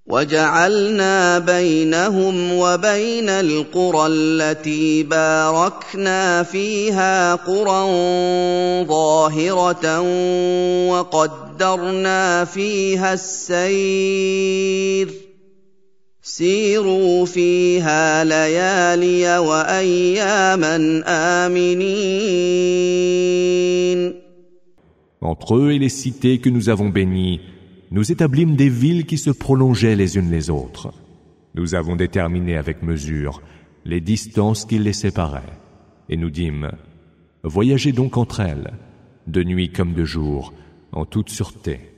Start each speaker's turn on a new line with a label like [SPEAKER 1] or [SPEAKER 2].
[SPEAKER 1] وَجَعَلْنَا بَيْنَهُمْ وَبَيْنَ الْقُرَى الَّتِي بَارَكْنَا فِيهَا قُرًى ظَاهِرَةً وَقَدَّرْنَا فِيهَا السَّيْرَ سِيرُوا فِيهَا لَيَالِيَ وَأَيَّامًا آمِنِينَ.
[SPEAKER 2] Entre eux et les cités que nous avons bénies, nous établîmes des villes qui se prolongeaient les unes les autres. Nous avons déterminé avec mesure les distances qui les séparaient. Et nous dîmes, voyagez donc entre elles, de nuit comme de jour, en toute sûreté.